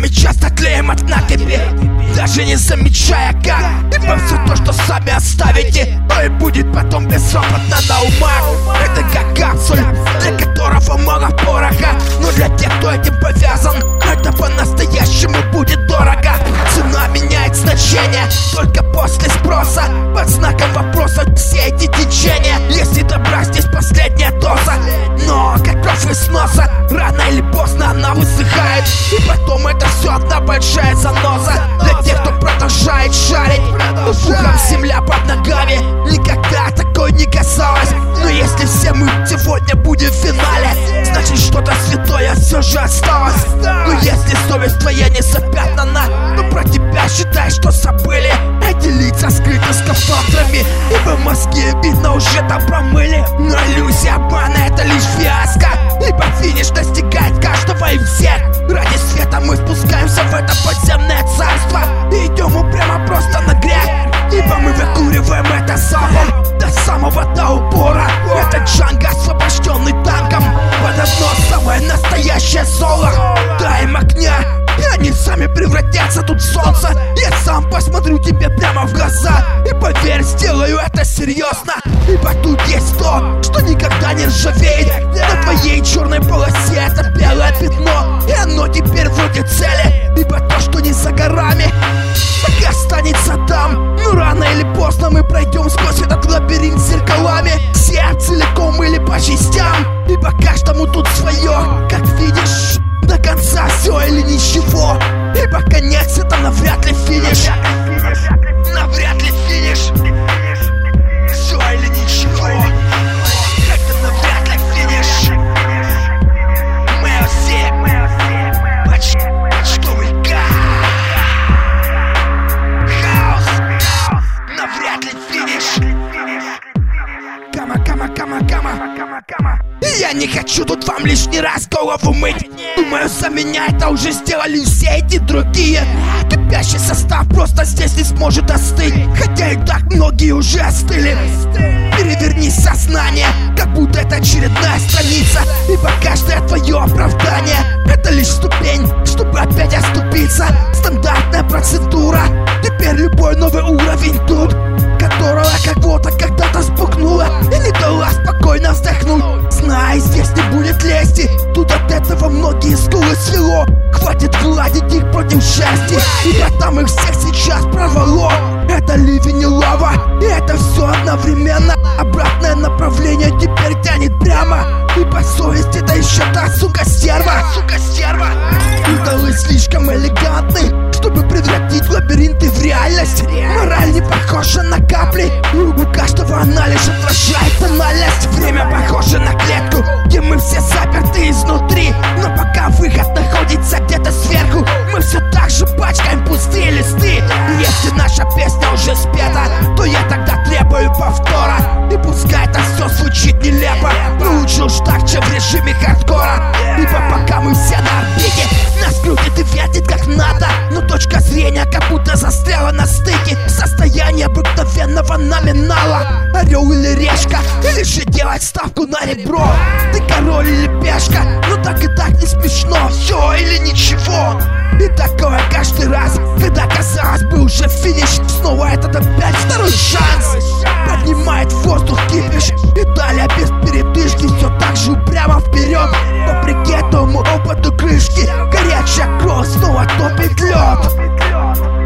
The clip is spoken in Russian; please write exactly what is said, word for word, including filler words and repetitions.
сами часто клеим от накипи, даже не замечая как. Ибо все то, что сами оставите, то и будет потом безропотно на умах. Это как капсуль, для которого мало пороха, но для тех, кто этим повязан, это по-настоящему будет дорого. Цена меняет значение только после спроса, под знаком вопроса все эти течения. Если добра здесь последняя доза, но как кровь из носа, рано или поздно она высыхает, и потом это все одна большая заноза. Для тех, кто продолжает шарить, пухом земля под ногами, никогда такой не касалась. Но если все мы сегодня будем в финале, значит что-то святое все же осталось. Но если совесть твоя не запятнана, то про тебя считай, что забыли. Эти лица скрыты скафандрами, ибо мозги, видно, уже там промыли. Но иллюзия обмана — это лишь фиаско, ибо финиш достигает каждого и всех. Ради света мы спускаемся в это подземное царство и идем упрямо просто на грех, ибо мы выкуриваем это залпом до самого до упора. Это Джанго, освобожденный танком, под одно самое настоящее соло. Дай им огня, и они сами превратятся тут в солнце. Я сам посмотрю тебе прямо в глаза, и поверь, сделаю это серьезно, ибо тут есть то, что никогда не ржавеет. На твоей черной полосе это белое пятно, и оно теперь вроде цели, ибо то, что не за горами, так и останется там. Но рано или поздно мы пройдем сквозь этот лабиринт с зеркалами, все целиком или по частям, ибо каждому тут свое, как видишь. До конца все или ничего, ибо конец — это навряд ли финиш. Навряд ли финиш. Все или ничего, это навряд ли финиш. Мы все почтовый газ. Хаос. Навряд ли финиш. Кама, кама, кама, кама, кама, кама. И я не хочу тут вам лишний раз голову мыть. Думаю, за меня это уже сделали все эти другие. Кипящий состав просто здесь не сможет остыть, хотя и так многие уже остыли. Переверни сознание, как будто это очередная страница, ибо каждое твое оправдание — это лишь ступень, чтобы опять оступиться. Стандартная процедура, теперь любой новый уровень тут, которого кого-то когда-то спугнула и не дала спокойно вздохнуть. Знай, здесь не будет лести, тут от этого многие скулы свело. Хватит гладить их против счастья, ибо там их всех сейчас прорвало. Это ливень и лава, и это все одновременно. Обратное направление теперь тянет прямо, ибо совесть — это еще та сука стерва. Сука стерва. Идолы слишком элегантны, чтобы превратить лабиринты в реальность. Мораль не похожа на капли, у каждого она лишь отражает тональность. Время похоже на клетку, где мы все заперты изнутри, но пока выход находится где-то сверху, мы все так же пачкаем пустые листы. И если наша песня уже спета, то я тогда требую повтора. И пускай это все звучит нелепо, но лучше уж так, чем в режиме хардкора. Ибо пока мы все на орбите, нас крутит и вертит как надо, но точка зрения как будто застряла на стыке. Состояние обыкновенного номинала. Орел или решка, или же делать ставку на ребро. Ты король или пешка, но так и так не смешно. Все или ничего. И такое каждый раз, когда казалось бы уже финиш, снова этот опять второй шанс. Поднимает в воздух кипиш, и далее без передышки все так же упрямо вперед. Вопреки этому опыту крышки, горячая кровь снова топит лед.